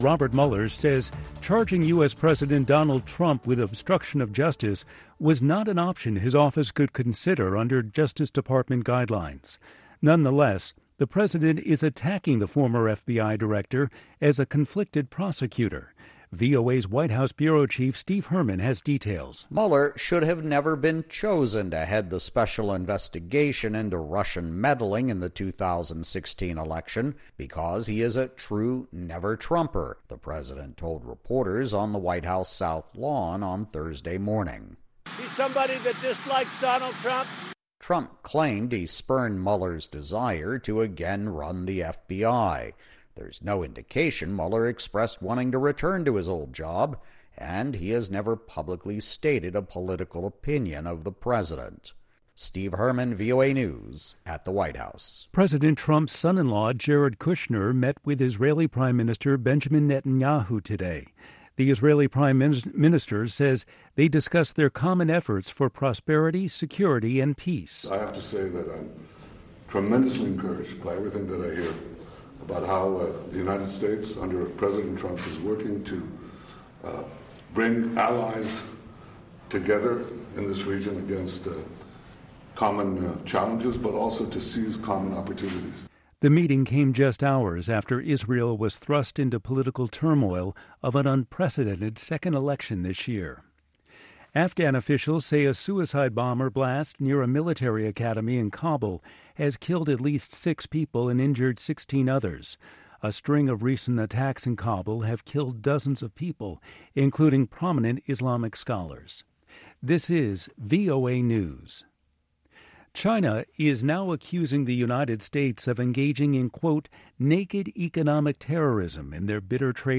Robert Mueller says charging U.S. President Donald Trump with obstruction of justice was not an option his office could consider under Justice Department guidelines. Nonetheless, the president is attacking the former FBI director as a conflicted prosecutor. VOA's White House bureau chief Steve Herman has details. Mueller should have never been chosen to head the special investigation into Russian meddling in the 2016 election because he is a true never-Trumper, the president told reporters on the White House South Lawn on Thursday morning. He's somebody that dislikes Donald Trump. Trump claimed he spurned Mueller's desire to again run the FBI. There's no indication Mueller expressed wanting to return to his old job, and he has never publicly stated a political opinion of the president. Steve Herman, VOA News, at the White House. President Trump's son-in-law, Jared Kushner, met with Israeli Prime Minister Benjamin Netanyahu today. The Israeli Prime Minister says they discussed their common efforts for prosperity, security, and peace. I have to say that I'm tremendously encouraged by everything that I hear about how the United States under President Trump is working to bring allies together in this region against common challenges, but also to seize common opportunities. The meeting came just hours after Israel was thrust into political turmoil of an unprecedented second election this year. Afghan officials say a suicide bomber blast near a military academy in Kabul has killed at least 6 people and injured 16 others. A string of recent attacks in Kabul have killed dozens of people, including prominent Islamic scholars. This is VOA News. China is now accusing the United States of engaging in, quote, naked economic terrorism in their bitter trade